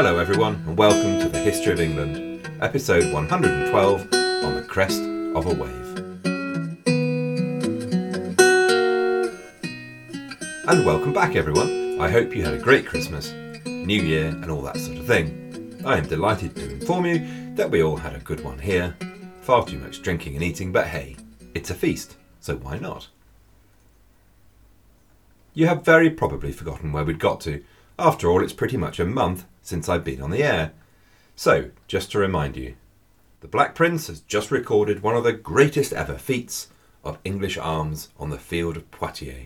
Hello everyone and welcome to the History of England, episode 112 on the crest of a wave. And welcome back everyone. I hope you had a great Christmas, New Year and all that sort of thing. I am delighted to inform you that we all had a good one here. Far too much drinking and eating, but hey, it's a feast, so why not? You have very probably forgotten where we'd got to. After all, it's pretty much a month since I've been on the air. So, just to remind you, the Black Prince has just recorded one of the greatest ever feats of English arms on the field of Poitiers.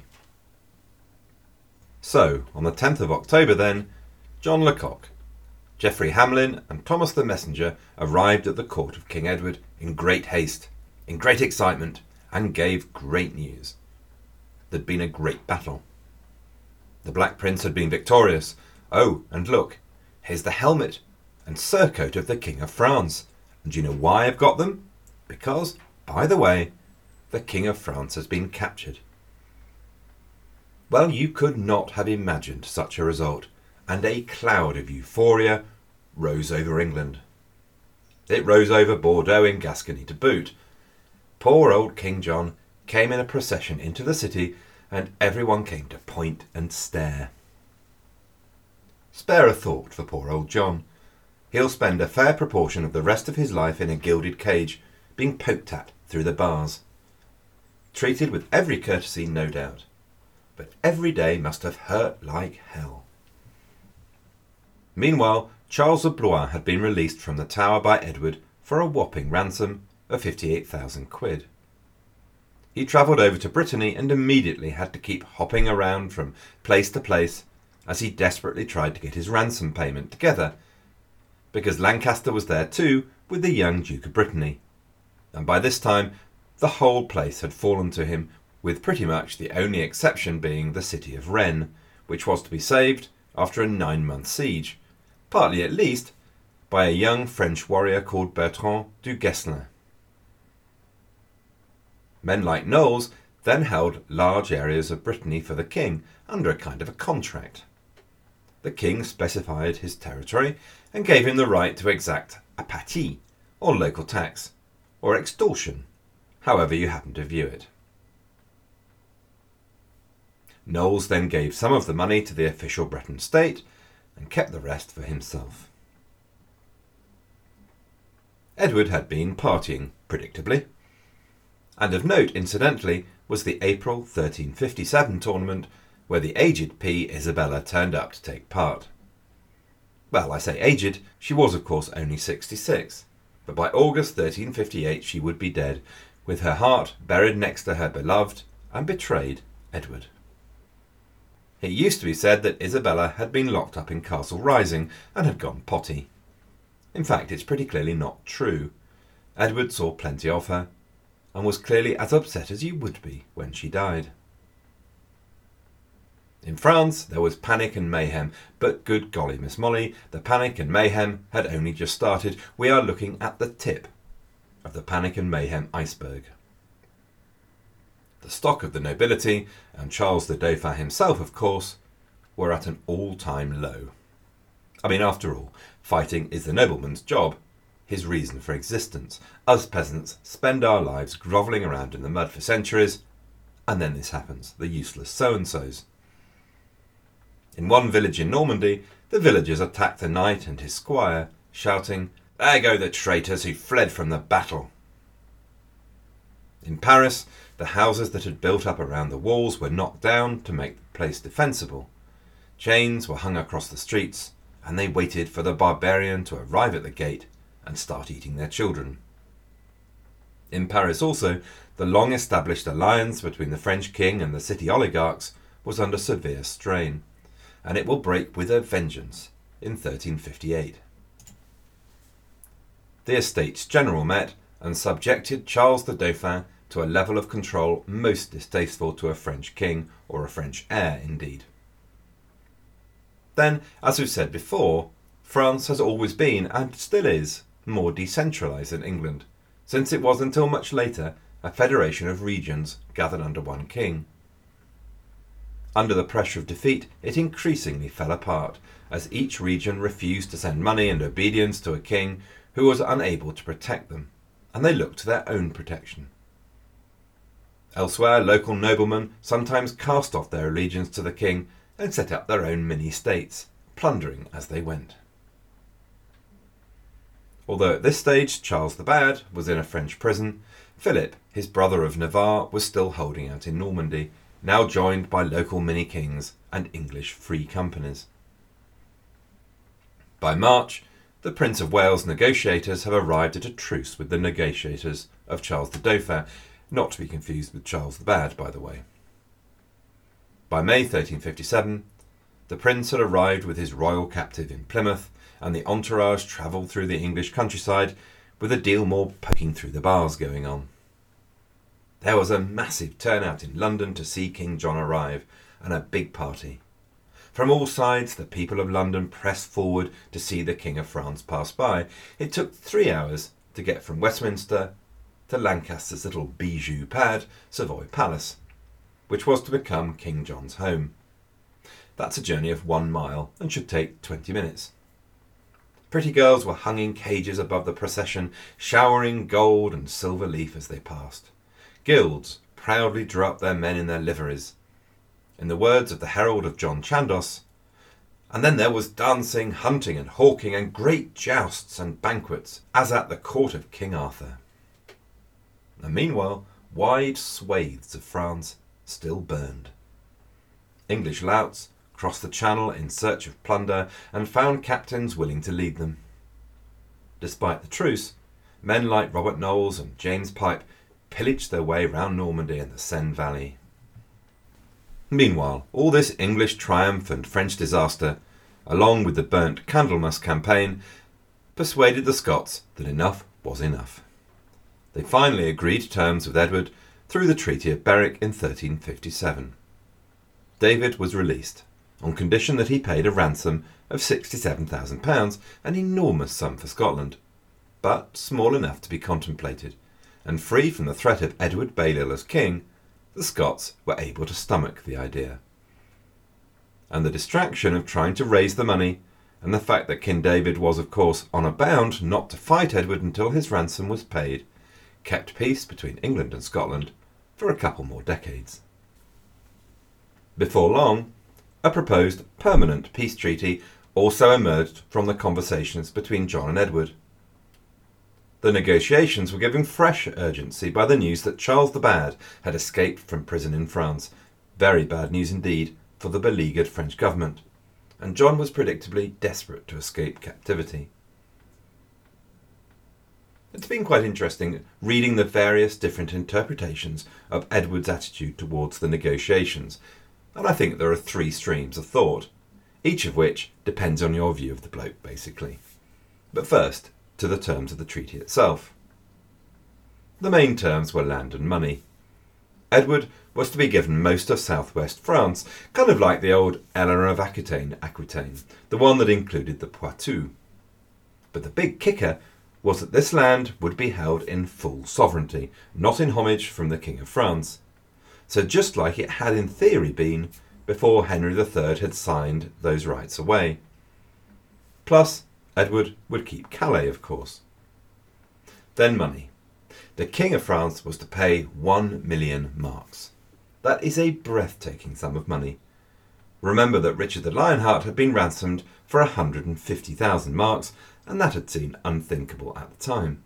So, on the 10th of October then, John Lecoq, Geoffrey Hamlin and Thomas the Messenger arrived at the court of King Edward in great haste, in great excitement, and gave great news. There'd been a great battle. The Black Prince had been victorious. Oh, and look, here's the helmet and surcoat of the King of France. And do you know why I've got them? Because, by the way, the King of France has been captured. Well, you could not have imagined such a result, and a cloud of euphoria rose over England. It rose over Bordeaux in Gascony to boot. Poor old King John came in a procession into the city, and everyone came to point and stare. Spare a thought for poor old John. He'll spend a fair proportion of the rest of his life in a gilded cage, being poked at through the bars. Treated with every courtesy, no doubt, but every day must have hurt like hell. Meanwhile, Charles of Blois had been released from the Tower by Edward for a whopping ransom of 58,000 quid. He travelled over to Brittany and immediately had to keep hopping around from place to place as he desperately tried to get his ransom payment together, because Lancaster was there too with the young Duke of Brittany. And by this time, the whole place had fallen to him, with pretty much the only exception being the city of Rennes, which was to be saved after a 9-month siege, partly at least by a young French warrior called Bertrand du Guesclin. Men like Knowles then held large areas of Brittany for the king under a kind of a contract. The king specified his territory and gave him the right to exact a pâtis, or local tax, or extortion, however you happen to view it. Knowles then gave some of the money to the official Breton state and kept the rest for himself. Edward had been partying, predictably. And of note, incidentally, was the April 1357 tournament where the aged P. Isabella turned up to take part. Well, I say aged, she was of course only 66, but by August 1358 she would be dead, with her heart buried next to her beloved and betrayed Edward. It used to be said that Isabella had been locked up in Castle Rising and had gone potty. In fact, it's pretty clearly not true. Edward saw plenty of her, and was clearly as upset as you would be when she died. In France, there was panic and mayhem, but good golly, Miss Molly, the panic and mayhem had only just started. We are looking at the tip of the panic and mayhem iceberg. The stock of the nobility, and Charles the Dauphin himself, of course, were at an all-time low. I mean, after all, fighting is the nobleman's job, his reason for existence. Us peasants spend our lives grovelling around in the mud for centuries, and then this happens, the useless so-and-sos. In one village in Normandy, the villagers attacked the knight and his squire, shouting, "There go the traitors who fled from the battle." In Paris, the houses that had built up around the walls were knocked down to make the place defensible. Chains were hung across the streets, and they waited for the barbarian to arrive at the gate and start eating their children. In Paris also, the long-established alliance between the French king and the city oligarchs was under severe strain, and it will break with a vengeance in 1358. The Estates General met and subjected Charles the Dauphin to a level of control most distasteful to a French king, or a French heir indeed. Then, as we've said before, France has always been, and still is, more decentralised than England, since it was until much later a federation of regions gathered under one king. Under the pressure of defeat, it increasingly fell apart, as each region refused to send money and obedience to a king who was unable to protect them, and they looked to their own protection. Elsewhere, local noblemen sometimes cast off their allegiance to the king and set up their own mini-states, plundering as they went. Although at this stage Charles the Bad was in a French prison, Philip, his brother of Navarre, was still holding out in Normandy, now joined by local mini-kings and English free companies. By March, the Prince of Wales negotiators have arrived at a truce with the negotiators of Charles the Dauphin, not to be confused with Charles the Bad, by the way. By May 1357, the prince had arrived with his royal captive in Plymouth, and the entourage travelled through the English countryside with a deal more poking through the bars going on. There was a massive turnout in London to see King John arrive, and a big party. From all sides, the people of London pressed forward to see the King of France pass by. It took 3 hours to get from Westminster to Lancaster's little bijou pad, Savoy Palace, which was to become King John's home. That's a journey of 1 mile and should take 20 minutes. Pretty girls were hung in cages above the procession, showering gold and silver leaf as they passed. Guilds proudly drew up their men in their liveries. In the words of the herald of John Chandos, and then there was dancing, hunting and hawking, and great jousts and banquets, as at the court of King Arthur. And meanwhile, wide swathes of France still burned. English louts crossed the Channel in search of plunder and found captains willing to lead them. Despite the truce, men like Robert Knowles and James Pipe pillaged their way round Normandy and the Seine Valley. Meanwhile, all this English triumph and French disaster, along with the burnt Candlemas campaign, persuaded the Scots that enough was enough. They finally agreed terms with Edward through the Treaty of Berwick in 1357. David was released, on condition that he paid a ransom of £67,000, an enormous sum for Scotland, but small enough to be contemplated, and free from the threat of Edward Balliol as king, the Scots were able to stomach the idea. And the distraction of trying to raise the money, and the fact that King David was of course honour bound not to fight Edward until his ransom was paid, kept peace between England and Scotland for a couple more decades. Before long, a proposed permanent peace treaty also emerged from the conversations between John and Edward. The negotiations were given fresh urgency by the news that Charles the Bad had escaped from prison in France. Very bad news indeed for the beleaguered French government, and John was predictably desperate to escape captivity. It's been quite interesting reading the various different interpretations of Edward's attitude towards the negotiations, and I think there are 3 streams of thought, each of which depends on your view of the bloke, basically. But first, to the terms of the treaty itself. The main terms were land and money. Edward was to be given most of southwest France, kind of like the old Eleanor of Aquitaine, the one that included the Poitou. But the big kicker was that this land would be held in full sovereignty, not in homage from the King of France. So just like it had in theory been before Henry III had signed those rights away. Plus, Edward would keep Calais, of course. Then money. The King of France was to pay 1 million marks. That is a breathtaking sum of money. Remember that Richard the Lionheart had been ransomed for 150,000 marks, and that had seemed unthinkable at the time.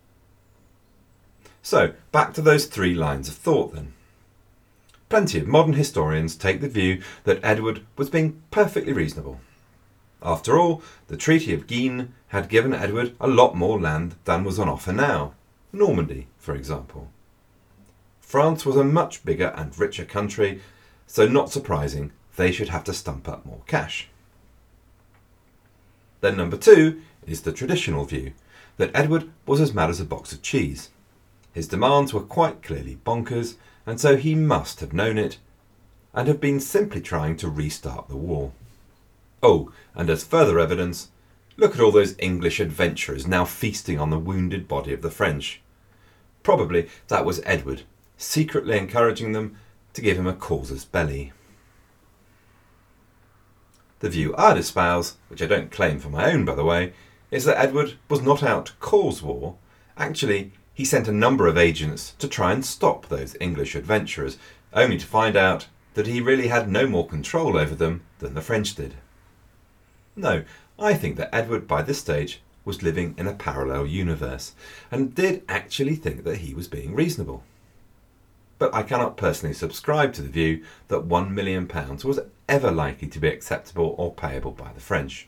So, back to those 3 lines of thought then. Plenty of modern historians take the view that Edward was being perfectly reasonable. After all, the Treaty of Guisnes had given Edward a lot more land than was on offer now. Normandy, for example. France was a much bigger and richer country, so not surprising they should have to stump up more cash. Then number 2 is the traditional view, that Edward was as mad as a box of cheese. His demands were quite clearly bonkers, and so he must have known it, and have been simply trying to restart the war. Oh, and as further evidence, look at all those English adventurers now feasting on the wounded body of the French. Probably that was Edward, secretly encouraging them to give him a casus belli. The view I'd espouse, which I don't claim for my own by the way, is that Edward was not out to cause war. Actually, he sent a number of agents to try and stop those English adventurers, only to find out that he really had no more control over them than the French did. No, I think that Edward by this stage was living in a parallel universe, and did actually think that he was being reasonable. But I cannot personally subscribe to the view that £1 million was ever likely to be acceptable or payable by the French.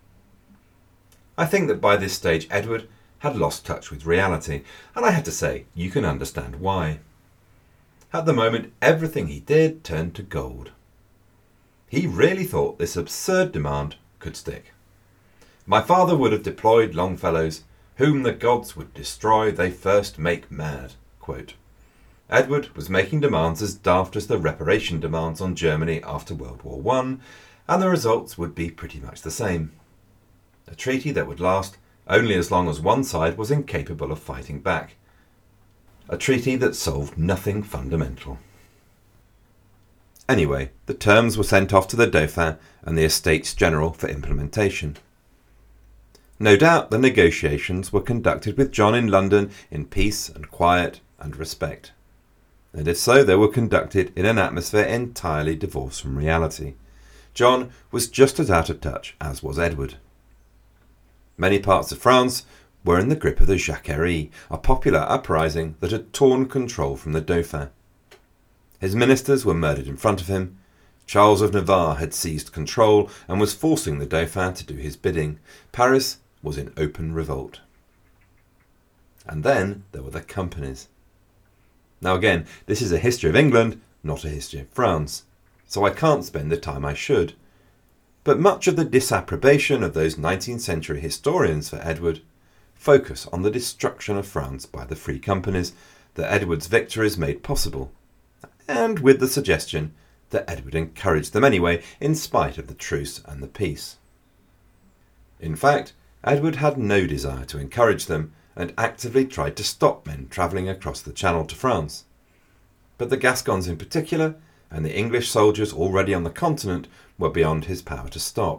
I think that by this stage Edward had lost touch with reality, and I have to say, you can understand why. At the moment, everything he did turned to gold. He really thought this absurd demand could stick. My father would have deployed Longfellow's "Whom the gods would destroy, they first make mad" quote. Edward was making demands as daft as the reparation demands on Germany after World War I, and the results would be pretty much the same. A treaty that would last only as long as one side was incapable of fighting back. A treaty that solved nothing fundamental. Anyway, the terms were sent off to the Dauphin and the Estates General for implementation. No doubt the negotiations were conducted with John in London in peace and quiet and respect. And if so, they were conducted in an atmosphere entirely divorced from reality. John was just as out of touch as was Edward. Many parts of France were in the grip of the Jacquerie, a popular uprising that had torn control from the Dauphin. His ministers were murdered in front of him. Charles of Navarre had seized control and was forcing the Dauphin to do his bidding. Paris was in open revolt. And then there were the companies. Now again, this is a history of England, not a history of France, so I can't spend the time I should. But much of the disapprobation of those 19th century historians for Edward focus on the destruction of France by the free companies that Edward's victories made possible, and with the suggestion that Edward encouraged them anyway, in spite of the truce and the peace. In fact, Edward had no desire to encourage them, and actively tried to stop men travelling across the Channel to France. But the Gascons in particular, and the English soldiers already on the continent, were beyond his power to stop.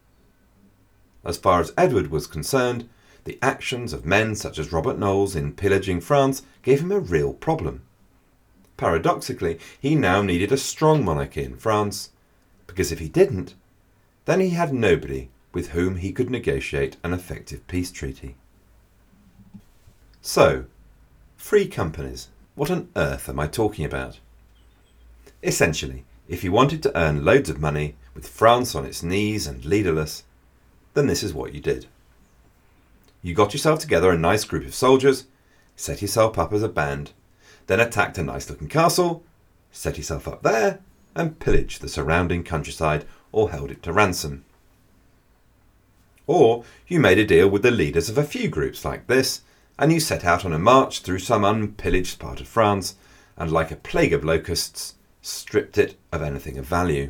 As far as Edward was concerned, the actions of men such as Robert Knowles in pillaging France gave him a real problem. Paradoxically, he now needed a strong monarchy in France, because if he didn't, then he had nobody with whom he could negotiate an effective peace treaty. So, free companies. What on earth am I talking about? Essentially, if you wanted to earn loads of money with France on its knees and leaderless, then this is what you did. You got yourself together a nice group of soldiers, set yourself up as a band, then attacked a nice-looking castle, set yourself up there, and pillaged the surrounding countryside or held it to ransom. Or you made a deal with the leaders of a few groups like this, and you set out on a march through some unpillaged part of France, and like a plague of locusts, stripped it of anything of value.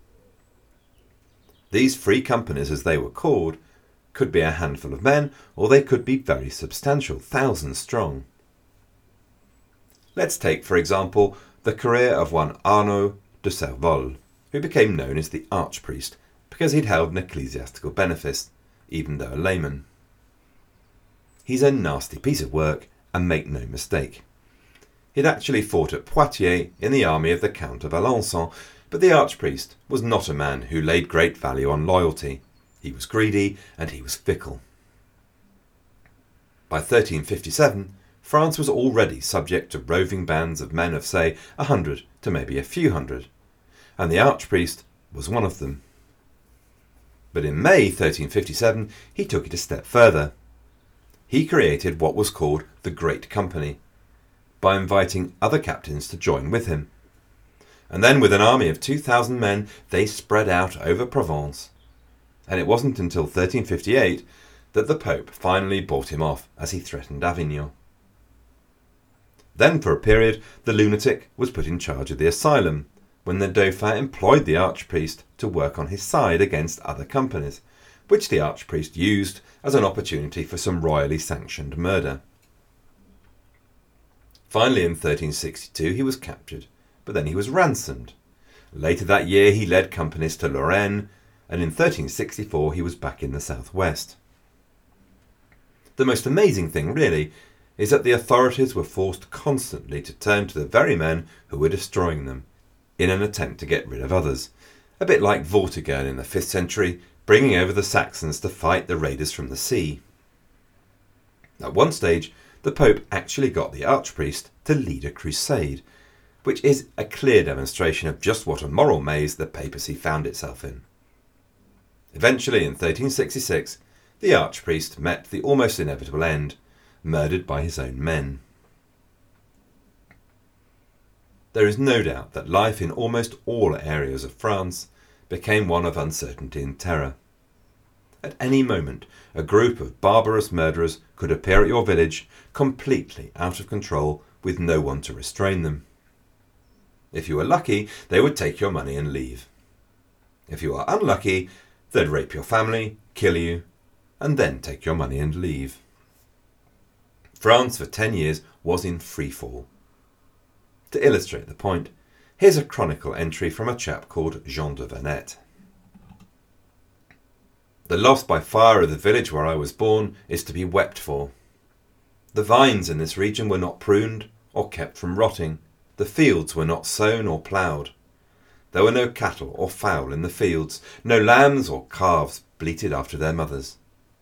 These free companies, as they were called, could be a handful of men, or they could be very substantial, thousands strong. Let's take, for example, the career of one Arnaud de Serval, who became known as the Archpriest because he'd held an ecclesiastical benefice, even though a layman. He's a nasty piece of work, and make no mistake. He'd actually fought at Poitiers in the army of the Count of Alençon, but the Archpriest was not a man who laid great value on loyalty. He was greedy, and he was fickle. By 1357, France was already subject to roving bands of men of, say, 100 to maybe a few hundred, and the Archpriest was one of them. But in May 1357, he took it a step further. He created what was called the Great Company, by inviting other captains to join with him. And then with an army of 2,000 men, they spread out over Provence. And it wasn't until 1358 that the Pope finally bought him off as he threatened Avignon. Then for a period, the lunatic was put in charge of the asylum, when the Dauphin employed the Archpriest to work on his side against other companies, which the Archpriest used as an opportunity for some royally sanctioned murder. Finally in 1362 he was captured, but then he was ransomed. Later that year he led companies to Lorraine, and in 1364 he was back in the southwest. The most amazing thing, really, is that the authorities were forced constantly to turn to the very men who were destroying them, in an attempt to get rid of others, a bit like Vortigern in the 5th century, bringing over the Saxons to fight the raiders from the sea. At one stage, the Pope actually got the archpriest to lead a crusade, which is a clear demonstration of just what a moral maze the papacy found itself in. Eventually, in 1366, the archpriest met the almost inevitable end, murdered by his own men. There is no doubt that life in almost all areas of France became one of uncertainty and terror. At any moment, a group of barbarous murderers could appear at your village, completely out of control, with no one to restrain them. If you were lucky, they would take your money and leave. If you are unlucky, they'd rape your family, kill you, and then take your money and leave. France for 10 years was in freefall. To illustrate the point, here's a chronicle entry from a chap called Jean de Venette. The loss by fire of the village where I was born is to be wept for. The vines in this region were not pruned or kept from rotting. The fields were not sown or ploughed. There were no cattle or fowl in the fields. No lambs or calves bleated after their mothers.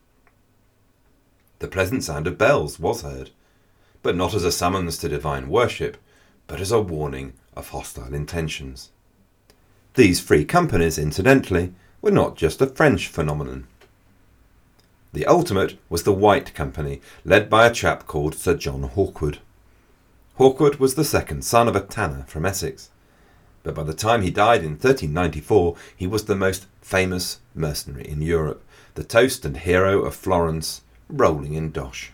The pleasant sound of bells was heard, but not as a summons to divine worship, but as a warning of hostile intentions. These free companies, incidentally, were not just a French phenomenon. The ultimate was the White Company, led by a chap called Sir John Hawkwood. Hawkwood was the second son of a tanner from Essex, but by the time he died in 1394 he was the most famous mercenary in Europe, the toast and hero of Florence, rolling in dosh.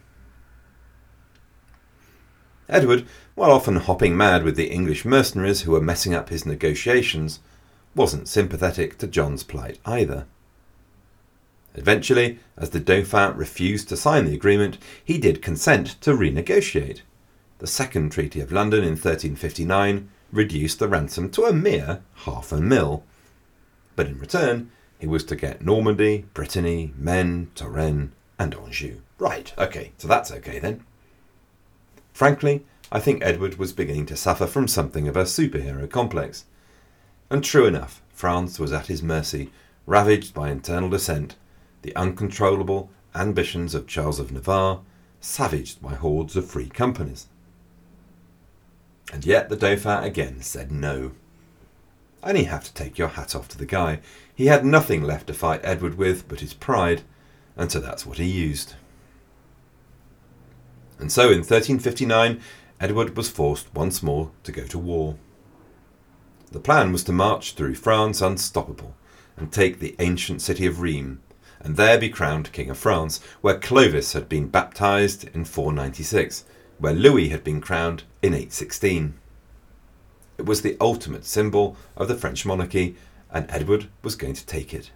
Edward, while often hopping mad with the English mercenaries who were messing up his negotiations, wasn't sympathetic to John's plight either. Eventually, as the Dauphin refused to sign the agreement, he did consent to renegotiate. The Second Treaty of London in 1359 reduced the ransom to a mere £500,000, but in return he was to get Normandy, Brittany, Maine, Touraine and Anjou. Right, okay, so that's okay then. Frankly, I think Edward was beginning to suffer from something of a superhero complex. And true enough, France was at his mercy, ravaged by internal dissent, the uncontrollable ambitions of Charles of Navarre, savaged by hordes of free companies. And yet the Dauphin again said no. And you have to take your hat off to the guy. He had nothing left to fight Edward with but his pride, and so that's what he used. And so in 1359, Edward was forced once more to go to war. The plan was to march through France unstoppable and take the ancient city of Rheims, and there be crowned King of France, where Clovis had been baptised in 496, where Louis had been crowned in 816. It was the ultimate symbol of the French monarchy, and Edward was going to take it.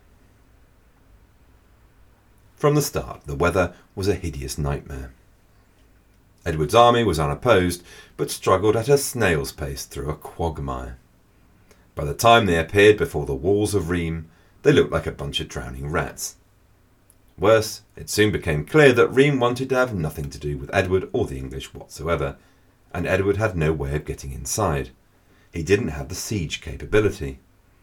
From the start, the weather was a hideous nightmare. Edward's army was unopposed, but struggled at a snail's pace through a quagmire. By the time they appeared before the walls of Rheims, they looked like a bunch of drowning rats. Worse, it soon became clear that Rheims wanted to have nothing to do with Edward or the English whatsoever, and Edward had no way of getting inside. He didn't have the siege capability.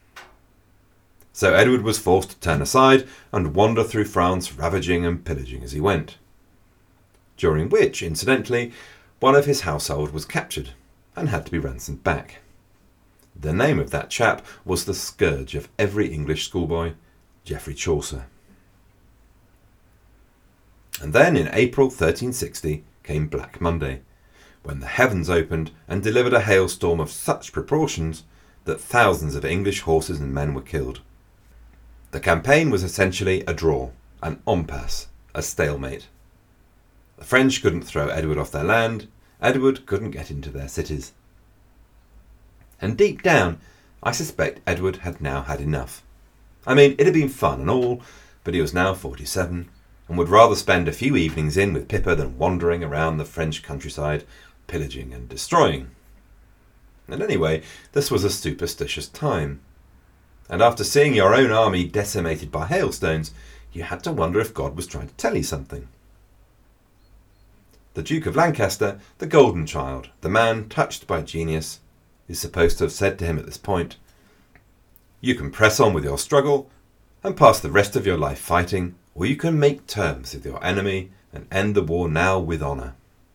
So Edward was forced to turn aside and wander through France, ravaging and pillaging as he went. During which, incidentally, one of his household was captured and had to be ransomed back. The name of that chap was the scourge of every English schoolboy, Geoffrey Chaucer. And then in April 1360 came Black Monday, when the heavens opened and delivered a hailstorm of such proportions that thousands of English horses and men were killed. The campaign was essentially a draw, an impasse, a stalemate. The French couldn't throw Edward off their land, Edward couldn't get into their cities. And deep down, I suspect Edward had now had enough. I mean, it had been fun and all, but he was now 47, and would rather spend a few evenings in with Pippa than wandering around the French countryside, pillaging and destroying. And anyway, this was a superstitious time. And after seeing your own army decimated by hailstones, you had to wonder if God was trying to tell you something. The Duke of Lancaster, the golden child, the man touched by genius, is supposed to have said to him at this point, "You can press on with your struggle and pass the rest of your life fighting, or you can make terms with your enemy and end the war now with honour."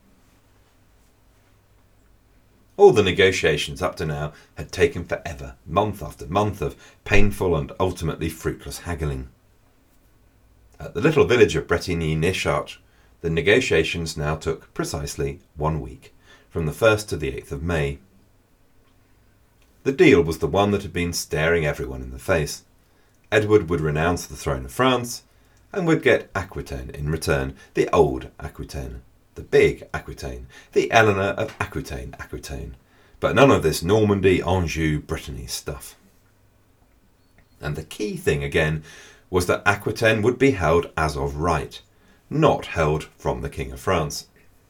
All the negotiations up to now had taken forever, month after month of painful and ultimately fruitless haggling. At the little village of Bretigny near Chartres, the negotiations now took precisely 1 week, from the 1st to the 8th of May. The deal was the one that had been staring everyone in the face. Edward would renounce the throne of France and would get Aquitaine in return, the old Aquitaine, the big Aquitaine, the Eleanor of Aquitaine, but none of this Normandy, Anjou, Brittany stuff. And the key thing again was that Aquitaine would be held as of right, not held from the King of France.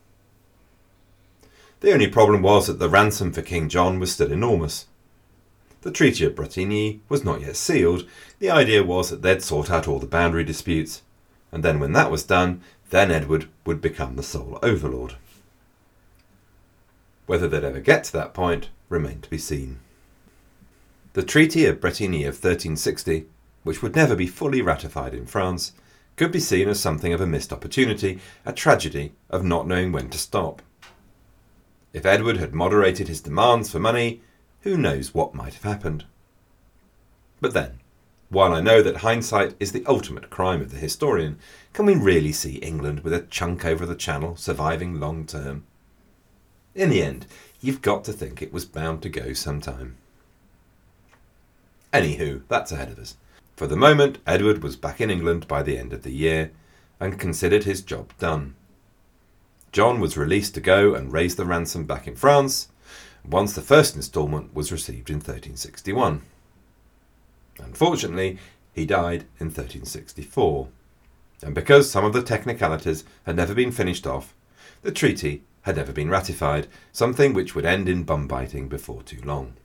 The only problem was that the ransom for King John was still enormous. The Treaty of Bretigny was not yet sealed. The idea was that they'd sort out all the boundary disputes, and then when that was done, then Edward would become the sole overlord. Whether they'd ever get to that point remained to be seen. The Treaty of Bretigny of 1360, which would never be fully ratified in France, could be seen as something of a missed opportunity, a tragedy of not knowing when to stop. If Edward had moderated his demands for money, who knows what might have happened. But then, while I know that hindsight is the ultimate crime of the historian, can we really see England with a chunk over the Channel surviving long term? In the end, you've got to think it was bound to go sometime. Anywho, that's ahead of us. For the moment, Edward was back in England by the end of the year, and considered his job done. John was released to go and raise the ransom back in France, once the first instalment was received in 1361. Unfortunately, he died in 1364, and because some of the technicalities had never been finished off, the treaty had never been ratified, something which would end in bum-biting before too long.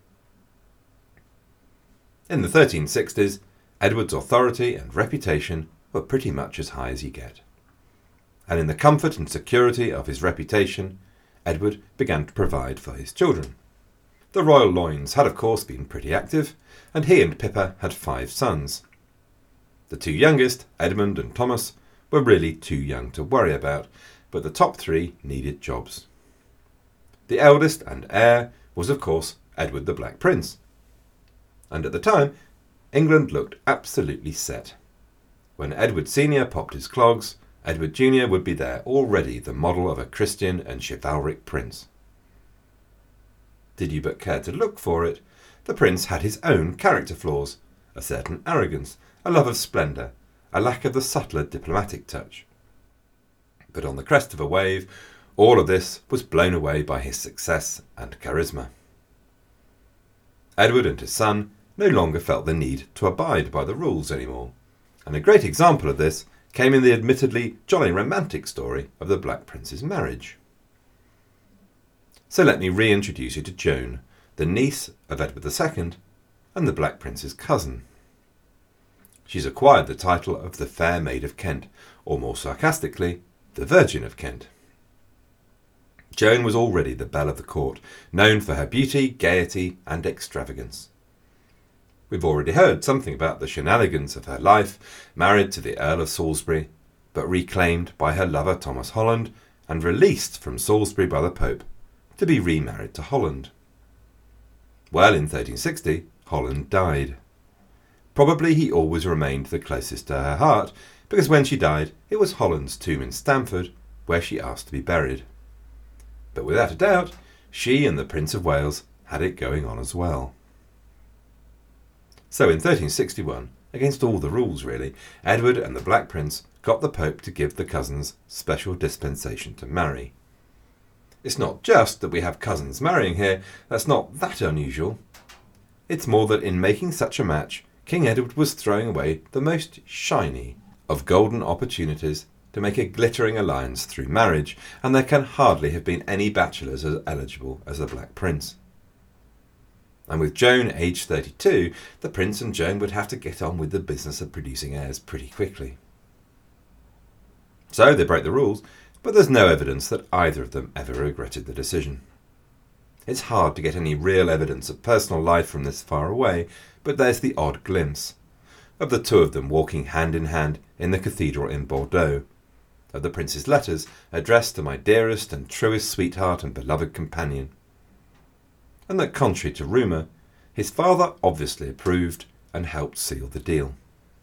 In the 1360s, Edward's authority and reputation were pretty much as high as you get. And in the comfort and security of his reputation, Edward began to provide for his children. The royal loins had of course been pretty active, and he and Pippa had 5 sons. The 2 youngest, Edmund and Thomas, were really too young to worry about, but the top 3 needed jobs. The eldest and heir was of course Edward the Black Prince. And at the time, England looked absolutely set. When Edward Sr. popped his clogs, Edward Jr. would be there, already the model of a Christian and chivalric prince. Did you but care to look for it, the prince had his own character flaws, a certain arrogance, a love of splendour, a lack of the subtler diplomatic touch. But on the crest of a wave, all of this was blown away by his success and charisma. Edward and his son no longer felt the need to abide by the rules anymore, and a great example of this came in the admittedly jolly romantic story of the Black Prince's marriage. So let me reintroduce you to Joan, the niece of Edward II and the Black Prince's cousin. She's acquired the title of the Fair Maid of Kent, or more sarcastically, the Virgin of Kent. Joan was already the belle of the court, known for her beauty, gaiety and extravagance. We've already heard something about the shenanigans of her life, married to the Earl of Salisbury, but reclaimed by her lover Thomas Holland, and released from Salisbury by the Pope, to be remarried to Holland. Well, in 1360, Holland died. Probably he always remained the closest to her heart, because when she died, it was Holland's tomb in Stamford, where she asked to be buried. But without a doubt, she and the Prince of Wales had it going on as well. So in 1361, against all the rules really, Edward and the Black Prince got the Pope to give the cousins special dispensation to marry. It's not just that we have cousins marrying here, that's not that unusual. It's more that in making such a match, King Edward was throwing away the most shiny of golden opportunities to make a glittering alliance through marriage, and there can hardly have been any bachelors as eligible as the Black Prince. and with Joan aged 32, the Prince and Joan would have to get on with the business of producing heirs pretty quickly. So they broke the rules, but there's no evidence that either of them ever regretted the decision. It's hard to get any real evidence of personal life from this far away, but there's the odd glimpse of the two of them walking hand in hand in the cathedral in Bordeaux, of the Prince's letters addressed to my dearest and truest sweetheart and beloved companion, and that, contrary to rumour, his father obviously approved and helped seal the deal.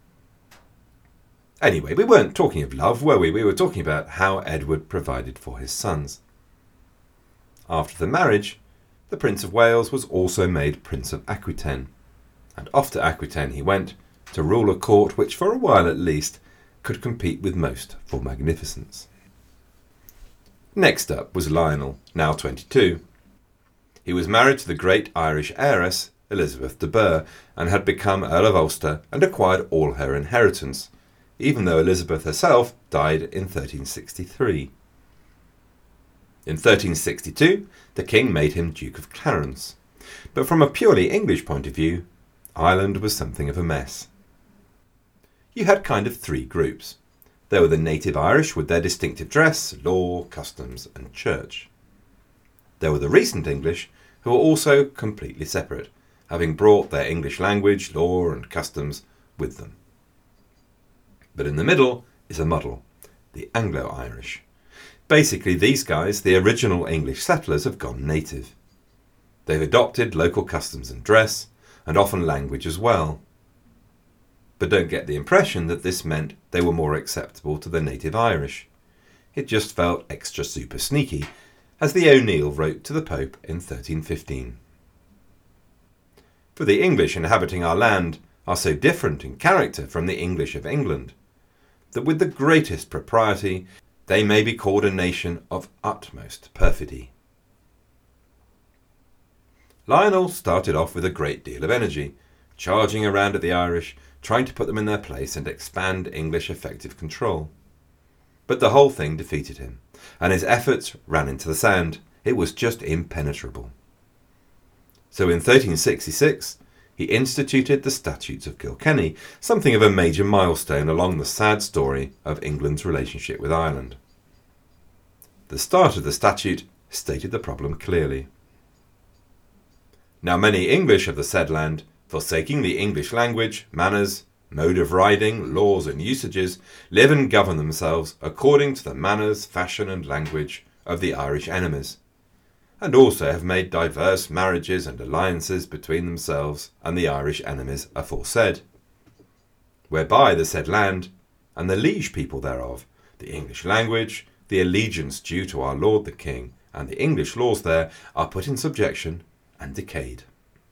Anyway, we weren't talking of love, were we? We were talking about how Edward provided for his sons. After the marriage, the Prince of Wales was also made Prince of Aquitaine, and off to Aquitaine he went to rule a court which, for a while at least, could compete with most for magnificence. Next up was Lionel, now 22. He was married to the great Irish heiress, Elizabeth de Burgh, and had become Earl of Ulster and acquired all her inheritance, even though Elizabeth herself died in 1363. In 1362, the king made him Duke of Clarence, but from a purely English point of view, Ireland was something of a mess. You had kind of three groups. There were the native Irish with their distinctive dress, law, customs, and church. There were the recent English, who were also completely separate, having brought their English language, law, and customs with them. But in the middle is a muddle, the Anglo-Irish. Basically, these guys, the original English settlers, have gone native. They've adopted local customs and dress, and often language as well. But don't get the impression that this meant they were more acceptable to the native Irish. It just felt extra super sneaky, as the O'Neill wrote to the Pope in 1315. For the English inhabiting our land are so different in character from the English of England, that with the greatest propriety they may be called a nation of utmost perfidy. Lionel started off with a great deal of energy, charging around at the Irish, trying to put them in their place and expand English effective control. But the whole thing defeated him, and his efforts ran into the sand. It was just impenetrable. So in 1366, he instituted the Statutes of Kilkenny, something of a major milestone along the sad story of England's relationship with Ireland. The start of the statute stated the problem clearly. Now many English of the said land, forsaking the English language, manners, mode of riding, laws and usages, live and govern themselves according to the manners, fashion and language of the Irish enemies, and also have made diverse marriages and alliances between themselves and the Irish enemies aforesaid, whereby the said land, and the liege people thereof, the English language, the allegiance due to our Lord the King, and the English laws there, are put in subjection and decayed.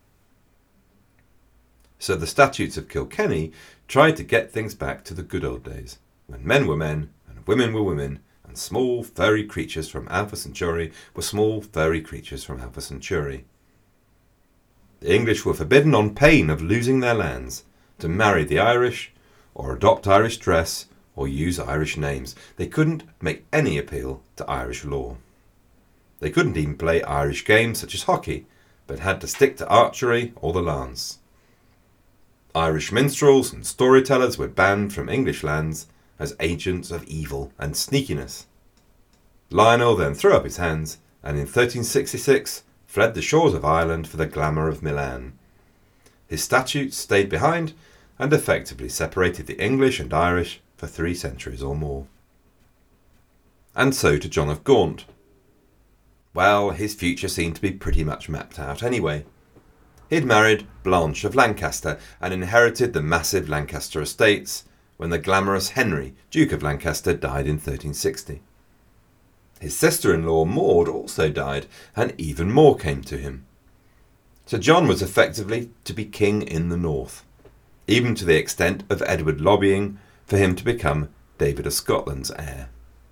So the Statutes of Kilkenny tried to get things back to the good old days, when men were men, and women were women, and small furry creatures from Alpha Centauri were small furry creatures from Alpha Centauri. The English were forbidden on pain of losing their lands to marry the Irish, or adopt Irish dress, or use Irish names. They couldn't make any appeal to Irish law. They couldn't even play Irish games such as hockey, but had to stick to archery or the lance. Irish minstrels and storytellers were banned from English lands as agents of evil and sneakiness. Lionel then threw up his hands and in 1366 fled the shores of Ireland for the glamour of Milan. His statutes stayed behind and effectively separated the English and Irish for 3 centuries or more. And so to John of Gaunt. Well, his future seemed to be pretty much mapped out anyway. He'd married Blanche of Lancaster and inherited the massive Lancaster estates when the glamorous Henry, Duke of Lancaster, died in 1360. His sister-in-law Maud also died, and even more came to him. So John was effectively to be king in the north, even to the extent of Edward lobbying for him to become David of Scotland's heir.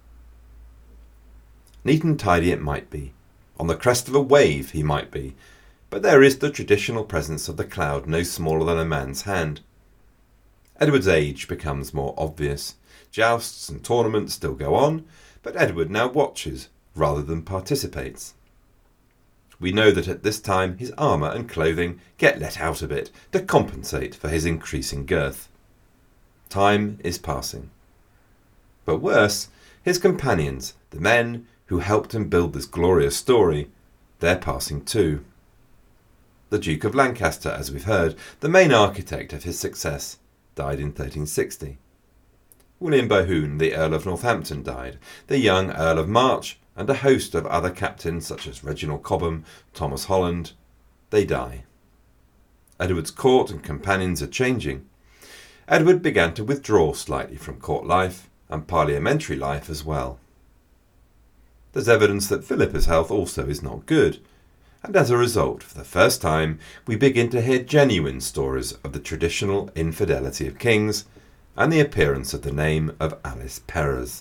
Neat and tidy it might be. On the crest of a wave he might be, but there is the traditional presence of the cloud no smaller than a man's hand. Edward's age becomes more obvious. Jousts and tournaments still go on, but Edward now watches rather than participates. We know that at this time his armour and clothing get let out a bit to compensate for his increasing girth. Time is passing. But worse, his companions, the men who helped him build this glorious story, they're passing too. The Duke of Lancaster, as we've heard, the main architect of his success, died in 1360. William Bohun, the Earl of Northampton, died. The young Earl of March and a host of other captains such as Reginald Cobham, Thomas Holland, they die. Edward's court and companions are changing. Edward began to withdraw slightly from court life and parliamentary life as well. There's evidence that Philippa's health also is not good, and as a result, for the first time, we begin to hear genuine stories of the traditional infidelity of kings and the appearance of the name of Alice Perrers.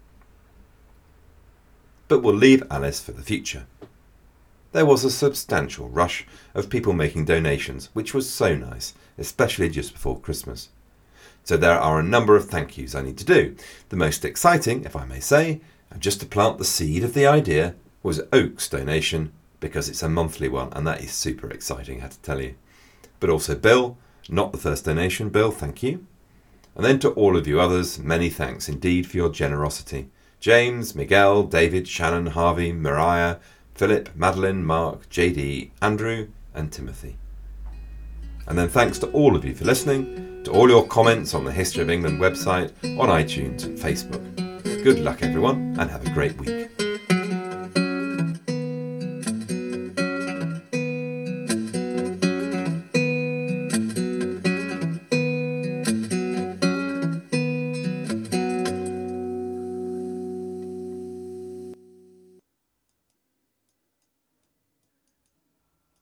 But we'll leave Alice for the future. There was a substantial rush of people making donations, which was so nice, especially just before Christmas. So there are a number of thank yous I need to do. The most exciting, if I may say, and just to plant the seed of the idea, was Oak's donation, because it's a monthly one, and that is super exciting, I have to tell you. But also Bill, not the first donation. Bill, thank you. And then to all of you others, many thanks indeed for your generosity. James, Miguel, David, Shannon, Harvey, Mariah, Philip, Madeline, Mark, JD, Andrew, and Timothy. And then thanks to all of you for listening, to all your comments on the History of England website, on iTunes and Facebook. Good luck everyone, and have a great week.